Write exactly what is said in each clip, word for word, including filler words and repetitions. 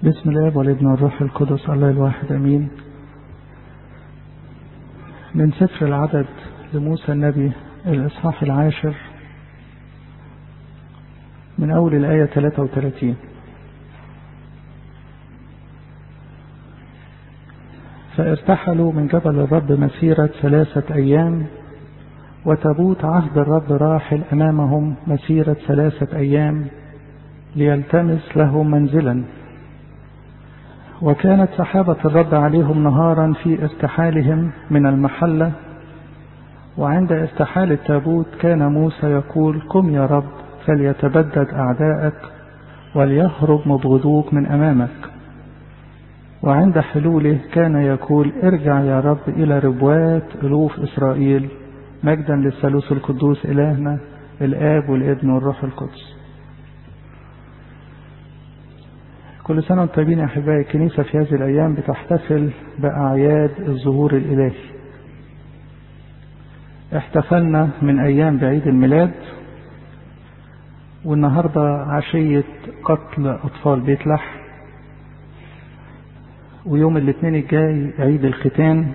بسم الله والابن والروح القدس الله الواحد امين. من سفر العدد لموسى النبي الاصحاح العاشر من اول الايه ثلاثة وثلاثين. فارتحلوا من جبل الرب مسيرة ثلاثة ايام، وتابوت عهد الرب راحل امامهم مسيرة ثلاثة ايام ليلتمس لهم منزلا. وكانت سحابة الرب عليهم نهارا في ارتحالهم من المحلة. وعند ارتحال التابوت كان موسى يقول: قم يا رب فليتبدد أعداءك وليهرب مبغضوك من أمامك. وعند حلوله كان يقول: ارجع يا رب إلى ربوات ألوف إسرائيل، مجدا للثالوث القدوس إلهنا الآب والابن والروح القدس. كل سنة وانتم طيبين يا أحبائي. الكنيسة في هذه الأيام بتحتفل بأعياد الظهور الإلهي. احتفلنا من أيام بعيد الميلاد، والنهاردة عشية قتل أطفال بيت لحم، ويوم الاثنين الجاي عيد الختان،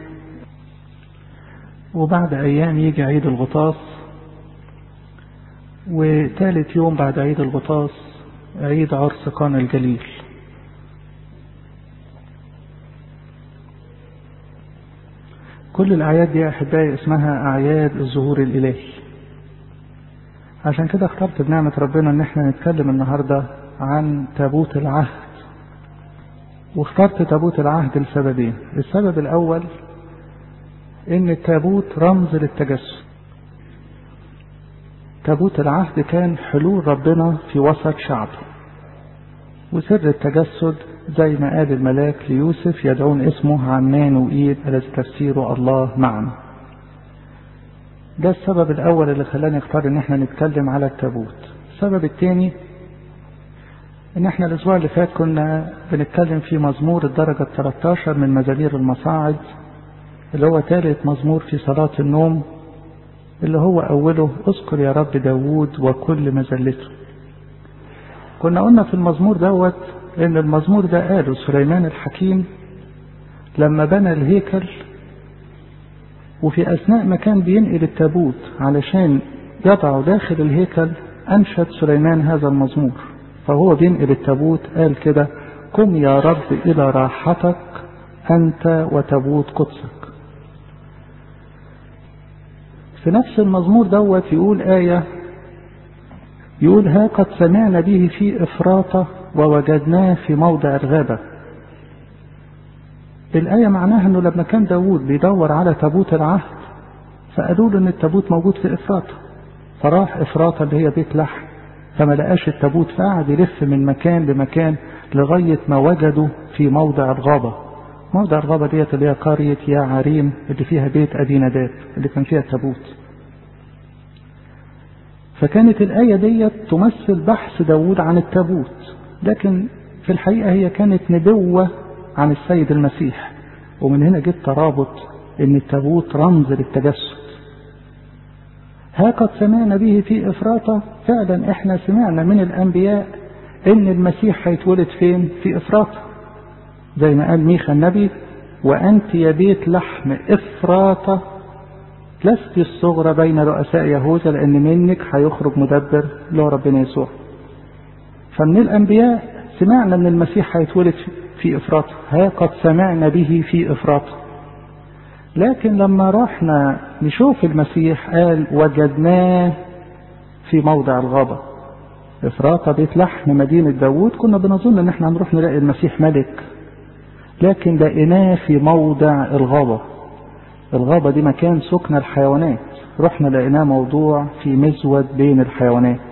وبعد أيام يجي عيد الغطاس، وثالث يوم بعد عيد الغطاس عيد عرس قانا الجليل. كل الأعياد دي يا أحبائي اسمها أعياد الظهور الإلهي. عشان كده اخترت بنعمة ربنا ان احنا نتكلم النهاردة عن تابوت العهد. واخترت تابوت العهد لسببين. السبب الأول ان التابوت رمز للتجسد. تابوت العهد كان حلول ربنا في وسط شعبه، وسر التجسد زي ما قال الملاك ليوسف: يدعون اسمه عمانوئيل الذي تفسيره الله معنا. ده السبب الأول اللي خلاني اختار ان احنا نتكلم على التابوت. السبب الثاني ان احنا الاسبوع اللي فات كنا بنتكلم في مزمور الدرجة ثلاثة عشر من مزامير المصاعد، اللي هو ثالث مزمور في صلاة النوم، اللي هو أوله: اذكر يا رب داود وكل مزلته. كنا قلنا في المزمور دوت ان المزمور ده قاله سليمان الحكيم لما بنى الهيكل، وفي أثناء ما كان بينقل التابوت علشان يضعه داخل الهيكل أنشد سليمان هذا المزمور. فهو بينقل التابوت قال كده: قم يا رب إلى راحتك أنت وتابوت قدسك. في نفس المزمور دوت يقول آية، يقول: ها قد سمعنا به في إفراطة ووجدناه في موضع الغابة. الآية معناها أنه لما كان داود بيدور على تابوت العهد فقالوا له أن التابوت موجود في إفراطة، فراح إفراطة اللي هي بيت لحم، فما لقاش التابوت، فقعد يلف من مكان لمكان لغاية ما وجدوا في موضع الغابة. موضع الغابة ديت اللي هي قرية يا عريم اللي فيها بيت أبي نداب اللي كان فيها التابوت. فكانت الآية ديت تمثل بحث داود عن التابوت، لكن في الحقيقة هي كانت نبوة عن السيد المسيح. ومن هنا جت ترابط ان التابوت رمز للتجسد. ها قد سمعنا به في إفراطة، فعلا احنا سمعنا من الأنبياء ان المسيح هيتولد فين؟ في إفراطة، زي ما قال ميخا النبي: وأنت يا بيت لحم إفراطة لست الصغرى بين رؤساء يهوذا، لأن منك هيخرج مدبر اللي هو ربنا يسوع. فمن الأنبياء سمعنا ان المسيح هيتولد في إفراطة، ها قد سمعنا به في إفراطة. لكن لما رحنا نشوف المسيح قال: وجدناه في موضع الغابة. إفراطة بيت لحم مدينة داود، كنا بنظن ان احنا هنروح نلاقي المسيح ملك، لكن لقيناه في موضع الغابة. الغابة دي مكان سكن الحيوانات، رحنا لقيناه موضوع في مزود بين الحيوانات.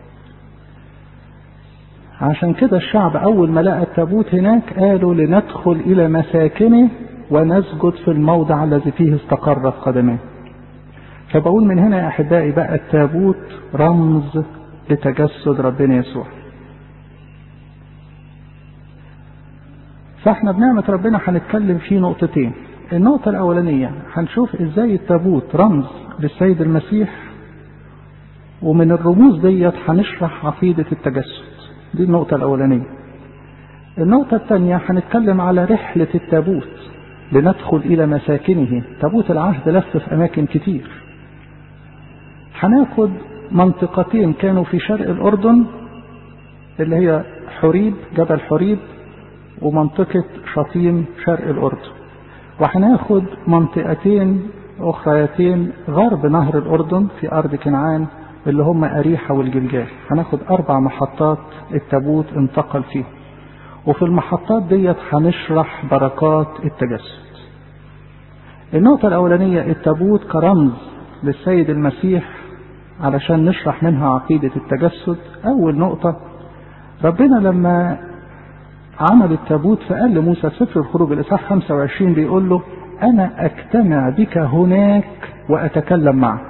عشان كده الشعب أول ما لقى التابوت هناك قالوا: لندخل إلى مساكنه ونسجد في الموضع الذي فيه استقرت قدماه. فبقول من هنا يا أحبائي بقى التابوت رمز لتجسد ربنا يسوع. فاحنا بنعمة ربنا هنتكلم في نقطتين. النقطة الأولانية هنشوف إزاي التابوت رمز للسيد المسيح، ومن الرموز ديت هنشرح عقيدة التجسد. دي النقطة الأولانية. النقطة الثانية هنتكلم على رحلة التابوت لندخل إلى مساكنه. تابوت العهد لف في أماكن كتير. هناخد منطقتين كانوا في شرق الأردن اللي هي حريب، جبل حريب، ومنطقة شطيم شرق الأردن. وهناخد منطقتين أخريتين غرب نهر الأردن في أرض كنعان اللي هم أريحة والجلجال. هناخد أربع محطات التابوت انتقل فيه، وفي المحطات ديت هنشرح بركات التجسد. النقطة الأولانية التابوت كرمز للسيد المسيح علشان نشرح منها عقيدة التجسد. أول نقطة، ربنا لما عمل التابوت فقال لموسى في سفر الخروج الإصحاح خمسة وعشرين بيقول له أنا أجتمع بك هناك وأتكلم معك.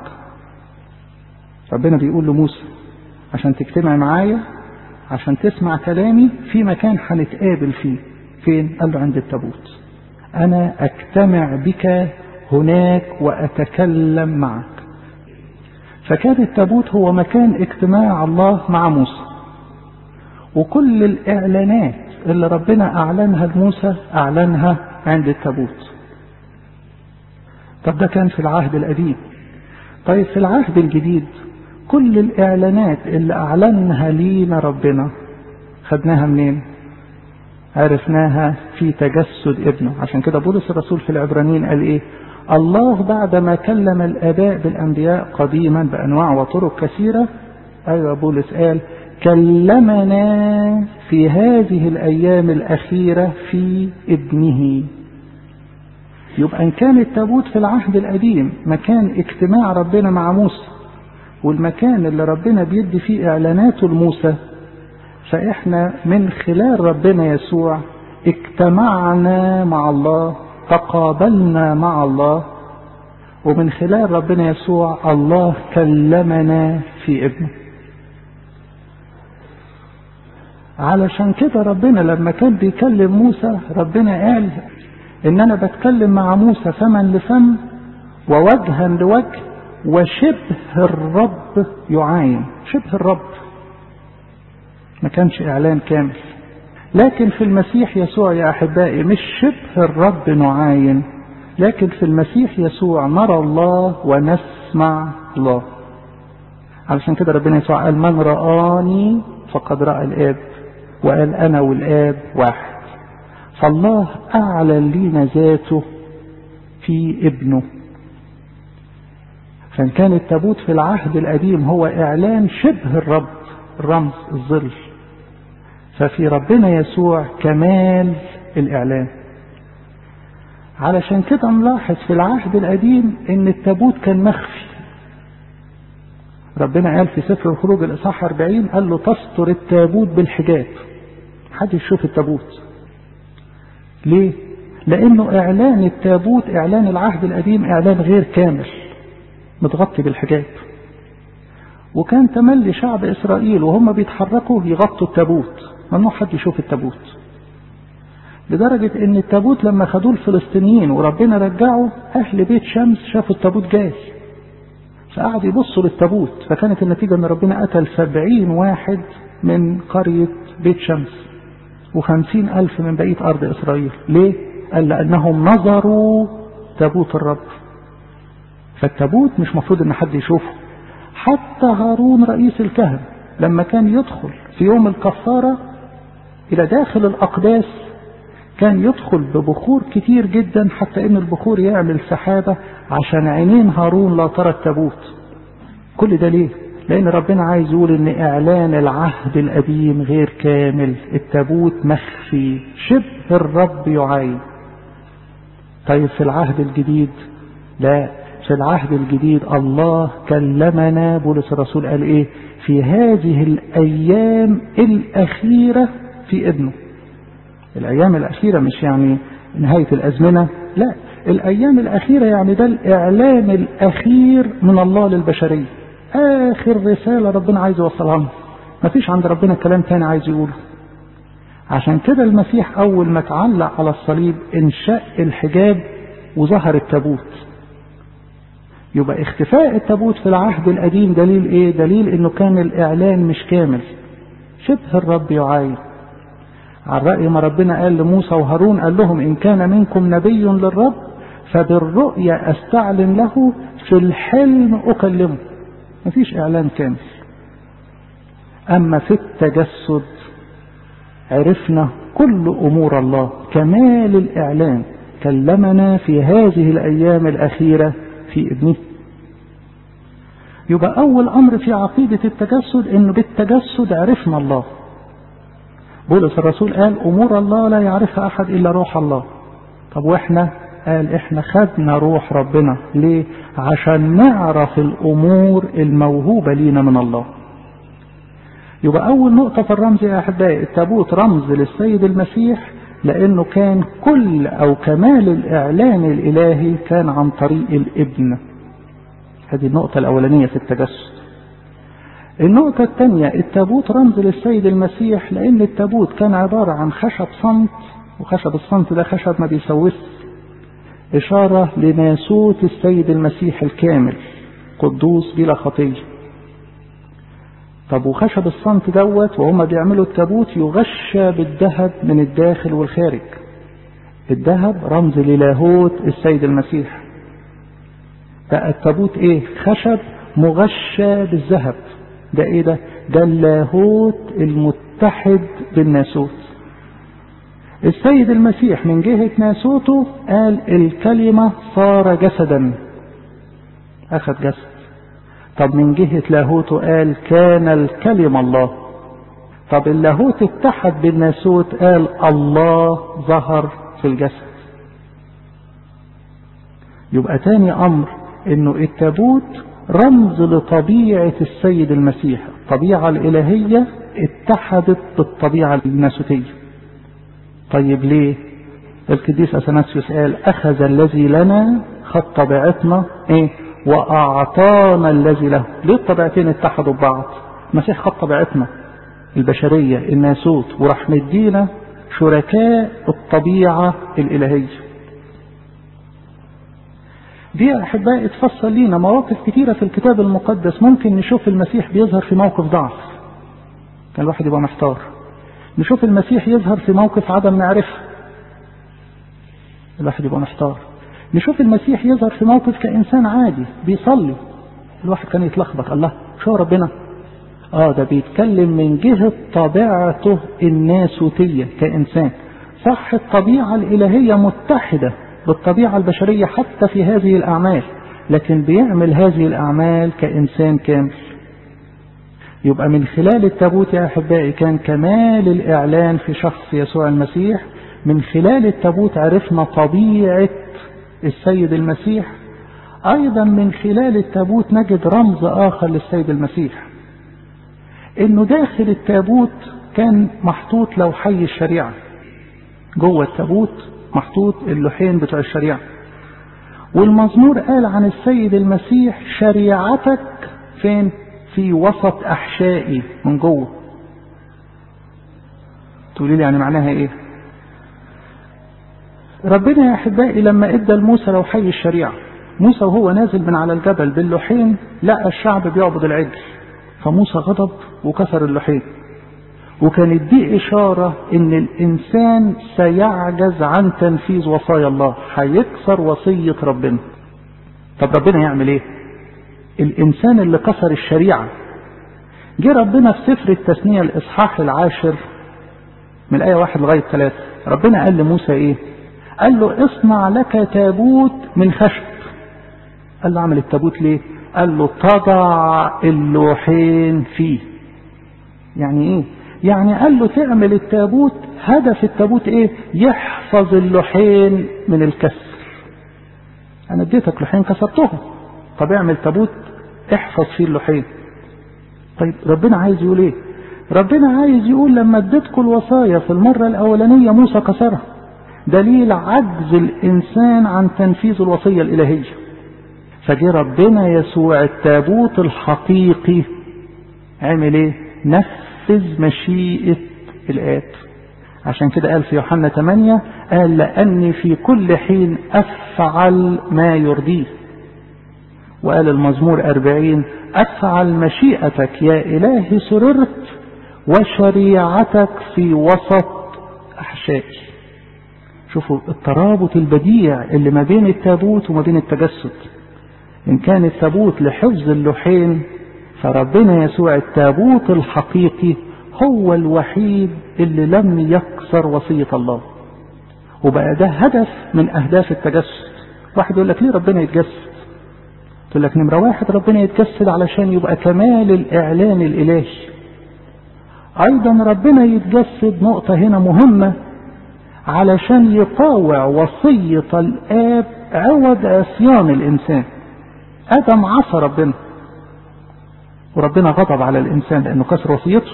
ربنا بيقول لموسى عشان تجتمع معايا، عشان تسمع كلامي في مكان هنتقابل فيه. فين؟ قال له عند التابوت. أنا أجتمع بك هناك وأتكلم معك. فكان التابوت هو مكان اجتماع الله مع موسى، وكل الإعلانات اللي ربنا أعلنها لموسى أعلنها عند التابوت. طب ده كان في العهد القديم. طيب في العهد الجديد كل الإعلانات اللي أعلنها لينا ربنا خدناها منين؟ عرفناها في تجسد ابنه. عشان كده بولس الرسول في العبرانيين قال إيه؟ الله بعدما كلم الآباء بالأنبياء قديما بأنواع وطرق كثيرة، أيوة بولس قال كلمنا في هذه الأيام الأخيرة في ابنه. يبقى إن كان التابوت في العهد القديم مكان اجتماع ربنا مع موسى والمكان اللي ربنا بيدي فيه إعلاناته لموسى، فإحنا من خلال ربنا يسوع اجتمعنا مع الله، تقابلنا مع الله، ومن خلال ربنا يسوع الله كلمنا في ابنه. علشان كده ربنا لما كان بيكلم موسى ربنا قال ان انا بتكلم مع موسى فما لفم ووجها لوجه وشبه الرب يعاين. شبه الرب ما كانش اعلان كامل. لكن في المسيح يسوع يا احبائي مش شبه الرب نعاين، لكن في المسيح يسوع نرى الله ونسمع الله. علشان كده ربنا يسوع قال من رآني فقد رأى الآب، وقال أنا والآب واحد. فالله أعلن لينا ذاته في ابنه. فإن كان التابوت في العهد القديم هو إعلان شبه الرب، الرمز الظل، ففي ربنا يسوع كمال الإعلان. علشان كده نلاحظ في العهد القديم إن التابوت كان مخفي. ربنا قال في سفر الخروج الإصحاح أربعين قال له تستر التابوت بالحجاب، حد يشوف التابوت. ليه؟ لأنه إعلان التابوت إعلان العهد القديم إعلان غير كامل متغطي بالحجاب. وكان تملي شعب إسرائيل وهم بيتحركوا يغطوا التابوت، ممنوع حد يشوف التابوت. لدرجة ان التابوت لما خدوه الفلسطينيين وربنا رجعوا أهل بيت شمس شافوا التابوت جاي فقعد يبصوا للتابوت، فكانت النتيجة ان ربنا قتل سبعين واحد من قرية بيت شمس وخمسين ألف من بقية أرض إسرائيل. ليه؟ قال لأنهم نظروا تابوت الرب. فالتابوت مش مفروض ان حد يشوفه. حتى هارون رئيس الكهنة لما كان يدخل في يوم الكفارة إلى داخل الأقداس كان يدخل ببخور كتير جدا حتى ان البخور يعمل سحابة عشان عينين هارون لا ترى التابوت. كل ده ليه؟ لأن ربنا عايز يقول ان إعلان العهد القديم غير كامل، التابوت مخفي، شبه الرب يعاين. طيب في العهد الجديد لا، في العهد الجديد الله كلمنا. بولس الرسول قال ايه؟ في هذه الأيام الأخيرة في ابنه. الأيام الأخيرة مش يعني نهاية الأزمنة، لا، الأيام الأخيرة يعني ده الإعلان الأخير من الله للبشرية، آخر رسالة ربنا عايز يوصلها لنا. مفيش عند ربنا كلام تاني عايز يقوله. عشان كده المسيح أول ما تعلق على الصليب انشق الحجاب وظهر التابوت. يبقى اختفاء التابوت في العهد القديم دليل ايه؟ دليل انه كان الإعلان مش كامل، شبه الرب يعاين. على رأي ما ربنا قال لموسى وهارون، قال لهم إن كان منكم نبي للرب فبالرؤيا أستعلن له، في الحلم أكلمه. مفيش إعلان كامل. أما في التجسد عرفنا كل أمور الله، كمال الإعلان كلمنا في هذه الأيام الأخيرة في ابنه. يبقى أول أمر في عقيدة التجسد إنه بالتجسد عرفنا الله. بولس الرسول قال أمور الله لا يعرفها أحد إلا روح الله. طب وإحنا؟ قال إحنا خدنا روح ربنا. ليه؟ عشان نعرف الأمور الموهوبة لينا من الله. يبقى أول نقطة في الرمز يا أحبائي، التابوت رمز للسيد المسيح، لأنه كان كل أو كمال الإعلان الإلهي كان عن طريق الابن. هذه النقطة الأولانية في التجسد. النقطة الثانية، التابوت رمز للسيد المسيح، لأن التابوت كان عبارة عن خشب صمت، وخشب الصمت ده خشب ما بيسوس، إشارة لناسوت السيد المسيح الكامل قدوس بلا خطية. طب وخشب الصمت دوت وهم بيعملوا التابوت يغشى بالذهب من الداخل والخارج. الذهب رمز للاهوت السيد المسيح. بقى التابوت ايه؟ خشب مغشى بالذهب. ده ايه ده؟ ده اللاهوت المتحد بالناسوت. السيد المسيح من جهة ناسوته قال الكلمة صار جسدا، أخذ جسد. طب من جهة لاهوته قال كان الكلمة الله. طب اللاهوت اتحد بالناسوت قال الله ظهر في الجسد. يبقى تاني أمر إنه التابوت رمز لطبيعة السيد المسيح. الطبيعة الإلهية اتحدت بالطبيعة الناسوتية. طيب ليه؟ القديس أثناسيوس قال أخذ الذي لنا، خد طبيعتنا ايه وأعطانا الذي له. ليه الطبيعتين اتحدوا ببعض؟ المسيح خد طبيعتنا البشرية الناسوت وراح مدينا شركاء الطبيعة الإلهية. دي أحبائي اتفصل لينا مواقف كتيرة في الكتاب المقدس. ممكن نشوف المسيح بيظهر في موقف ضعف، كان الواحد يبقى محتار. نشوف المسيح يظهر في موقف عدم معرفة، الواحد يبقى محتار. نشوف المسيح يظهر في موقف كإنسان عادي بيصلي، الواحد كان يتلخبط. الله، شو ربنا؟ اه ده بيتكلم من جهة طبيعته الناسوتية كإنسان. صح الطبيعة الإلهية متحدة بالطبيعة البشرية حتى في هذه الأعمال، لكن بيعمل هذه الأعمال كإنسان كامل. يبقى من خلال التابوت يا أحبائي كان كمال الإعلان في شخص يسوع المسيح. من خلال التابوت عرفنا طبيعة السيد المسيح. أيضا من خلال التابوت نجد رمز آخر للسيد المسيح، إنه داخل التابوت كان محطوط لوحي الشريعة. جوه التابوت محطوط اللوحين بتوع الشريعة. والمزمور قال عن السيد المسيح شريعتك فين؟ في وسط أحشائي، من جوه. تقولي لي يعني معناها ايه؟ ربنا يا أحبائي لما ادى لموسى لوحي الشريعة، موسى وهو نازل من على الجبل باللوحين لقى الشعب بيعبد العجل، فموسى غضب وكسر اللوحين. وكانت دي إشارة إن الإنسان سيعجز عن تنفيذ وصايا الله، هيكسر وصية ربنا. طب ربنا يعمل إيه؟ الإنسان اللي كسر الشريعة، جه ربنا في سفر التثنية الإصحاح العاشر من الآية واحد لغاية ثلاثة، ربنا قال لموسى إيه؟ قال له اصنع لك تابوت من خشب. قال له عمل التابوت ليه؟ قال له تضع اللوحين فيه. يعني إيه؟ يعني قال له تعمل التابوت، هدف التابوت ايه؟ يحفظ اللوحين من الكسر. انا اديتك لوحين كسرتهم، طب اعمل تابوت احفظ فيه اللوحين. طيب ربنا عايز يقول ايه؟ ربنا عايز يقول لما اديتكم الوصايا في المرة الاولانية موسى كسرها، دليل عجز الانسان عن تنفيذ الوصية الالهية. فجي ربنا يسوع التابوت الحقيقي عمل ايه؟ نفذ مشيئة الآب. عشان كده قال في يوحنا ثمانية، قال لأني في كل حين أفعل ما يرضيه. وقال المزمور أربعين أفعل مشيئتك يا إلهي سررت، وشريعتك في وسط أحشائي. شوفوا الترابط البديع اللي ما بين التابوت وما بين التجسد. إن كان التابوت لحفظ اللوحين، فربنا يسوع التابوت الحقيقي هو الوحيد اللي لم يكسر وصية الله، وبقى ده هدف من أهداف التجسد. واحد يقول لك ليه ربنا يتجسد؟ تقول لك نمرة واحد ربنا يتجسد علشان يبقى كمال الإعلان الإلهي. أيضا ربنا يتجسد نقطة هنا مهمة علشان يطاوع وصية الآب عوض عصيان الإنسان. آدم عصى ربنا، وربنا غضب على الإنسان لأنه كسر وصيته،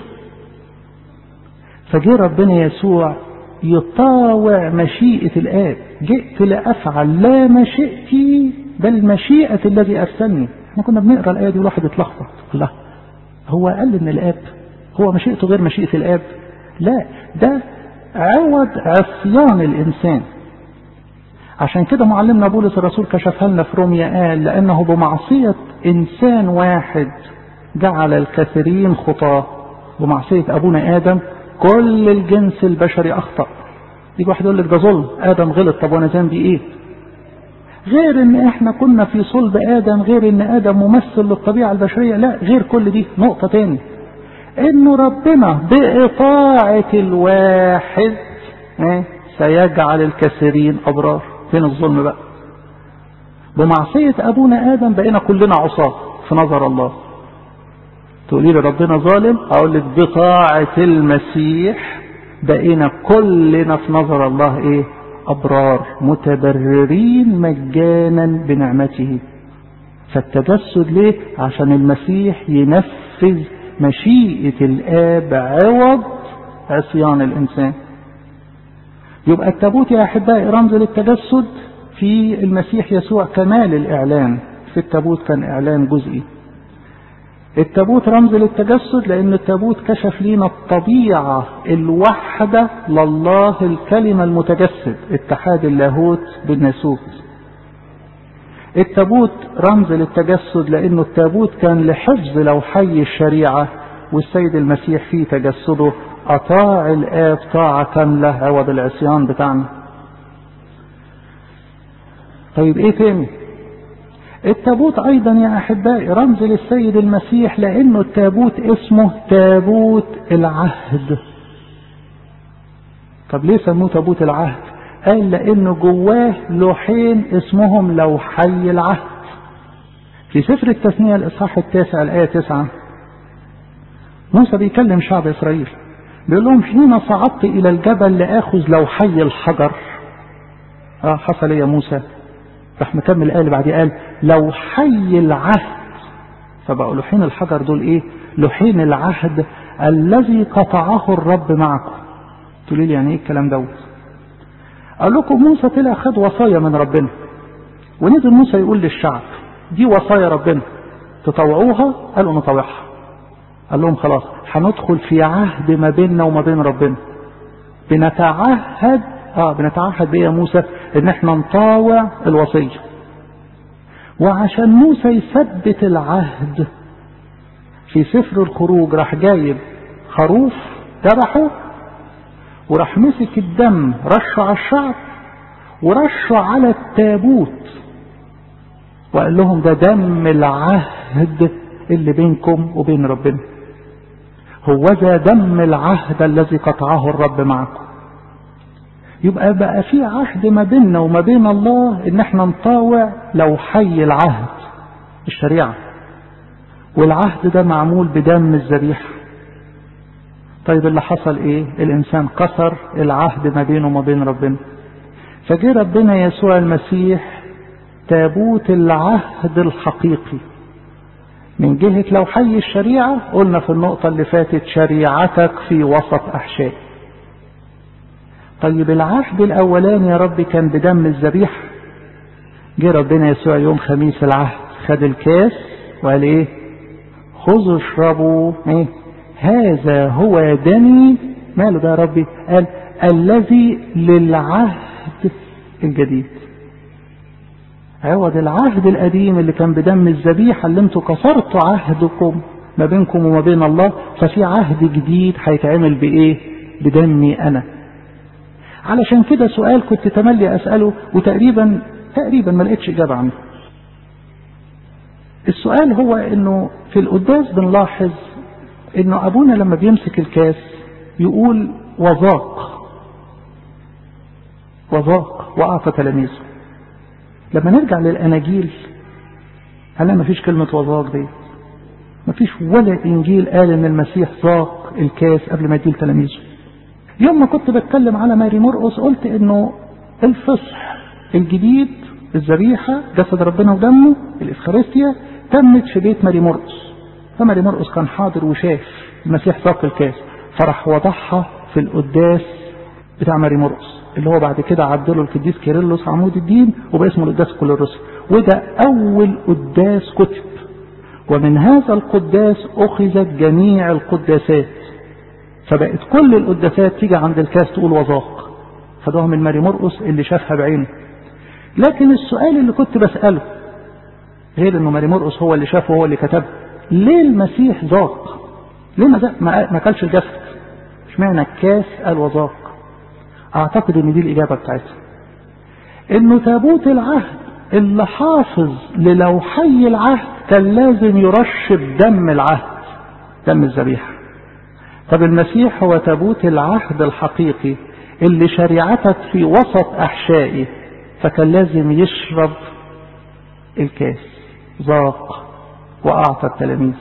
فجاء ربنا يسوع يطاوع مشيئة الآب. جئت لأفعل لا مشيئتي بل مشيئة الذي أرسلني. احنا كنا بنقرأ الآية دي والواحد يتلخبط، الله هو قال إن الآب هو مشيئته غير مشيئة الآب؟ لا، ده عوض عصيان الإنسان. عشان كده معلمنا بولس الرسول كشفها لنا في روميا، قال لأنه بمعصية إنسان واحد جعل الكثيرين خطاة، بمعصية أبونا آدم كل الجنس البشري أخطأ. يجي واحد يقول لك ده ظلم، آدم غلط، طب وأنا ذنبي إيه؟ غير إن إحنا كنا في صلب آدم، غير إن آدم ممثل للطبيعة البشرية، لا غير كل دي. نقطة تاني إنه ربنا بإطاعة الواحد سيجعل الكثيرين أبرار. فين الظلم بقى؟ بمعصية أبونا آدم بقينا كلنا عصاة في نظر الله. تقولي لي ربنا ظالم؟ أقول لك بطاعة المسيح بقينا كلنا في نظر الله إيه؟ أبرار متبررين مجانا بنعمته. فالتجسد ليه؟ عشان المسيح ينفذ مشيئة الآب عوض عصيان الإنسان. يبقى التابوت يا أحبائي رمز للتجسد، في المسيح يسوع كمال الإعلان. في التابوت كان إعلان جزئي. التابوت رمز للتجسد لأن التابوت كشف لنا الطبيعة الوحدة لله الكلمة المتجسد، اتحاد اللاهوت بالناسوت. التابوت رمز للتجسد لأنه التابوت كان لحفظ لوحي الشريعة، والسيد المسيح في تجسده أطاع الآب طاعة كاملة عوض العصيان بتاعنا. طيب ايه تاني؟ التابوت ايضا يا احبائي رمز للسيد المسيح لانه التابوت اسمه تابوت العهد. طب ليه سموه تابوت العهد؟ قال لانه جواه لوحين اسمهم لوحي العهد. في سفر التثنية الاصحاح التاسع الايه تسعة موسى بيكلم شعب اسرائيل، بيقول لهم حين صعدت الى الجبل لاخذ لوحي الحجر. اه حصل ايه يا موسى؟ راح مكمل الآية اللي بعديه قال لوحي العهد. فبقوا لوحين الحجر دول ايه؟ لوحين العهد الذي قطعه الرب معكم. تقولي لي يعني ايه الكلام دوت؟ قال لكم موسى طلع خد وصايا من ربنا، ونزل موسى يقول للشعب دي وصايا ربنا تطوعوها. قالوا نطوعها. قال لهم خلاص هندخل في عهد ما بيننا وما بين ربنا، بنتعهد اه بنتعهد بايه يا موسى؟ ان احنا نطاوع الوصية. وعشان موسى يثبت العهد في سفر الخروج راح جايب خروف ذبحه، وراح مسك الدم رشه على الشعب ورشه على التابوت، وقال لهم ده دم العهد اللي بينكم وبين ربنا، هو ذا دم العهد الذي قطعه الرب معكم. يبقى بقى في عهد ما بيننا وما بين الله ان احنا نطاوع لوحي العهد الشريعة، والعهد ده معمول بدم الذبيحة. طيب اللي حصل ايه؟ الانسان كسر العهد ما بينه وما بين ربنا، فجاء ربنا يسوع المسيح تابوت العهد الحقيقي. من جهة لوحي الشريعة قلنا في النقطة اللي فاتت شريعتك في وسط أحشائي. طيب العهد الأولاني يا رب كان بدم الذبيحة. جه ربنا يسوع يوم خميس العهد خد الكاس وقال ايه؟ خذوا اشربوا ايه؟ هذا هو دمي. ماله ده يا ربي؟ قال الذي للعهد الجديد. عوض العهد القديم اللي كان بدم الذبيحة اللي انتوا كسرتوا عهدكم ما بينكم وما بين الله، ففي عهد جديد هيتعمل بايه؟ بدمي انا. علشان كده سؤال كنت تملي أسأله وتقريبا تقريبا ما لقيتش إجابة عنه. السؤال هو إنه في القداس بنلاحظ إنه أبونا لما بيمسك الكاس يقول وذاق وذاق وأعطى تلاميذه. لما نرجع للأناجيل هلا ما فيش كلمة وذاق دي، ما فيش ولا إنجيل قال إن المسيح ذاق الكاس قبل ما يديه لتلاميذه. يوم ما كنت بتكلم على ماري مرقس قلت إنه الفصح الجديد الذبيحة جسد ربنا ودمه الإفخارستيا تمت في بيت ماري مرقس، فماري مرقس كان حاضر وشاف المسيح ذاق الكاس فرح وضعها في القداس بتاع ماري مرقس اللي هو بعد كده عدله القديس كيرلس عمود الدين وباسمه القداس كل الرسل، وده أول قداس كتب، ومن هذا القداس أخذت جميع القداسات، فبقت كل القداسات تيجي عند الكاس تقول وذاق، فده من ماري مرقس اللي شافها بعينه. لكن السؤال اللي كنت بسأله غير انه ماري مرقس هو اللي شافه هو اللي كتبه، ليه المسيح ذاق؟ ليه ما ما كلش الجسد؟ اشمعنى الكاس قال وذاق؟ اعتقد ان دي الاجابه بتاعتها، انه تابوت العهد اللي حافظ للوحي العهد كان لازم يرش بدم العهد، دم الذبيحه. طب المسيح هو تابوت العهد الحقيقي اللي شريعتك في وسط احشائه، فكان لازم يشرب الكاس، ذاق واعطى التلاميذ.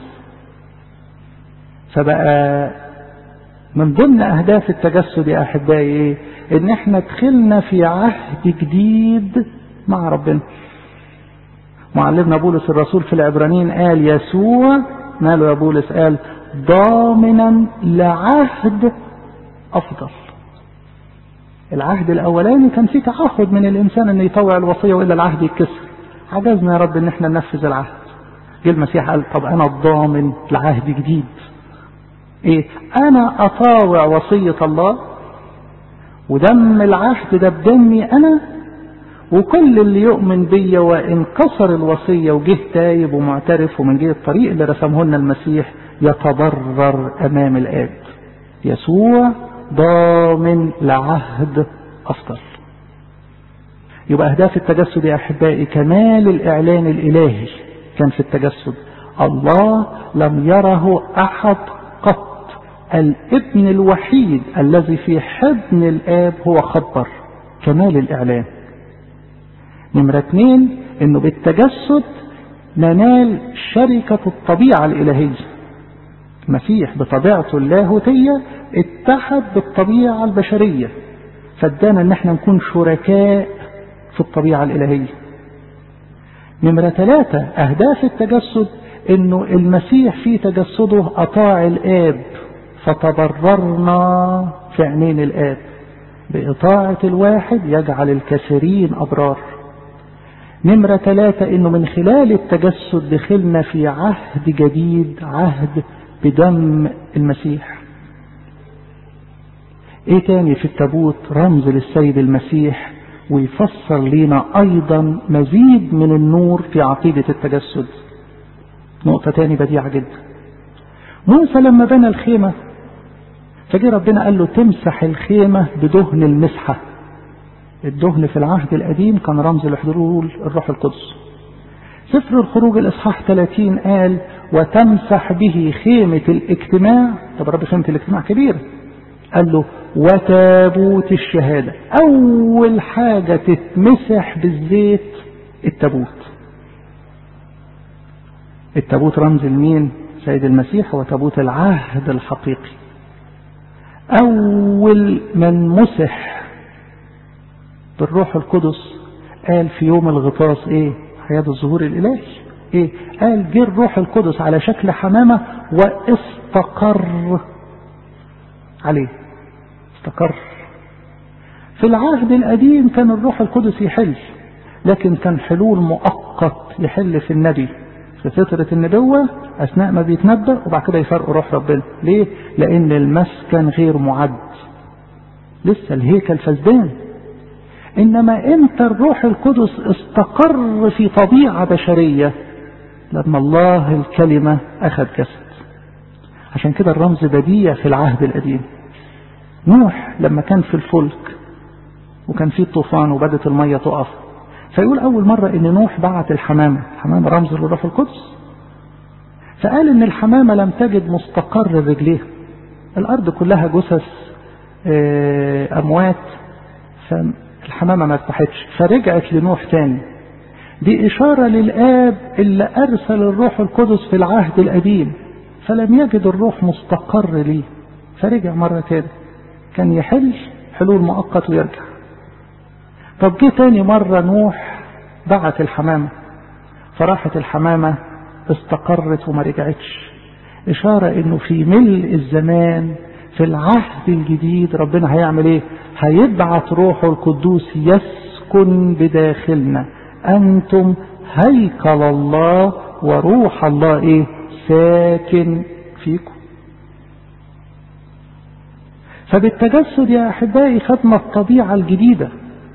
فبقى من ضمن اهداف التجسد يا احبائي ان احنا دخلنا في عهد جديد مع ربنا. معلمنا بولس الرسول في العبرانيين قال يسوع ماله يا بولس؟ قال ضامنا لعهد افضل. العهد الاولاني كان فيه تعهد من الانسان انه يطوع الوصيه والا العهد يتكسر، عجزنا يا رب ان احنا ننفذ العهد. جه المسيح قال طب انا الضامن لعهد جديد، ايه؟ انا اطاوع وصيه الله ودم العهد ده بدمي انا، وكل اللي يؤمن بيا وان كسر الوصيه وجه تايب ومعترف ومن جه الطريق اللي رسمه لنا المسيح يتضرر امام الاب. يسوع ضامن لعهد افضل. يبقى اهداف التجسد يا احبائي كمال الاعلان الالهي كان في التجسد. الله لم يره احد قط، الابن الوحيد الذي في حضن الآب هو خبر كمال الإعلان. نمرة اثنين انه بالتجسد ننال شركة الطبيعة الإلهية. المسيح بطبيعته اللاهوتية اتحد بالطبيعة البشرية، فادانا ان احنا نكون شركاء في الطبيعة الإلهية. نمرة ثلاثة اهداف التجسد انه المسيح في تجسده اطاع الآب، فتبررنا في عينين الآب. بإطاعة الواحد يجعل الكثيرين أبرار. نمرة ثلاثة إنه من خلال التجسد دخلنا في عهد جديد، عهد بدم المسيح. إيه تاني في التابوت؟ رمز للسيد المسيح، ويفسر لنا أيضا مزيد من النور في عقيدة التجسد. نقطة تاني بديعة جدا. موسى لما بنى الخيمة فجي ربنا قال له تمسح الخيمة بدهن المسحة. الدهن في العهد القديم كان رمز لحضور الروح القدس. سفر الخروج الإصحاح ثلاثين قال وتمسح به خيمة الاجتماع. طب رب خيمة الاجتماع كبيرة، قال له وتابوت الشهادة. أول حاجة تتمسح بالزيت التابوت. التابوت رمز لمين؟ سيد المسيح هو تابوت العهد الحقيقي. أول من مسح بالروح القدس قال في يوم الغطاس إيه؟ حياة الظهور الإلهي. إيه؟ قال جه الروح القدس على شكل حمامة واستقر عليه. استقر. في العهد القديم كان الروح القدس يحل، لكن كان حلول مؤقت، يحل في النبي في فترة النبوة أثناء ما بيتنبأ، وبعد كده يفرقوا روح ربنا. ليه؟ لأن المسكن غير معد، لسه الهيكل فسدان. إنما إمتى الروح القدس استقر في طبيعة بشرية؟ لما الله الكلمة أخذ جسد. عشان كده الرمز بديع في العهد القديم. نوح لما كان في الفلك وكان في طوفان وبدت المية تقف. فيقول أول مرة إن نوح بعت الحمامة، الحمامة رمز للروح القدس، فقال إن الحمامة لم تجد مستقر رجليها، الأرض كلها جثث أموات، فالحمامة ما ارتاحتش، فرجعت لنوح تاني. دي إشارة للآب اللي أرسل الروح القدس في العهد القديم، فلم يجد الروح مستقر ليه، فرجع مرة تاني، كان يحل حلول مؤقت ويرجع. طب جه تاني مرة نوح بعت الحمامة، فراحت الحمامة استقرت وما رجعتش، إشارة إنه في ملء الزمان في العهد الجديد ربنا هيعمل إيه؟ هيبعت روحه القدوس يسكن بداخلنا، أنتم هيكل الله وروح الله إيه؟ ساكن فيكم. فبالتجسد يا أحبائي خدنا الطبيعة الجديدة،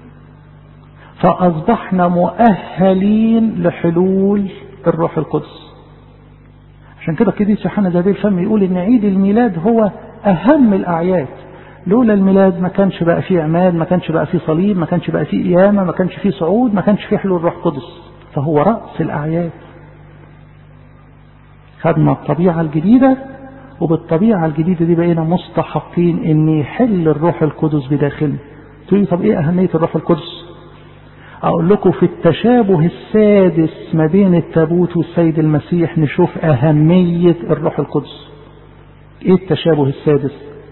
فأصبحنا مؤهلين لحلول الروح القدس. عشان كده قديس يوحنا ذهبي الفم يقول إن عيد الميلاد هو أهم الأعياد، لولا الميلاد ما كانش بقى فيه عماد، ما كانش بقى فيه صليب، ما كانش بقى فيه قيامة، ما كانش فيه صعود، ما كانش فيه حلول الروح القدس، فهو رأس الأعياد. خدنا الطبيعة الجديدة، وبالطبيعة الجديدة دي بقينا مستحقين ان يحل الروح القدس بداخلنا. تقولي طب ايه اهمية الروح القدس؟ اقول لكم في التشابه السادس ما بين التابوت والسيد المسيح نشوف اهمية الروح القدس. ايه التشابه السادس؟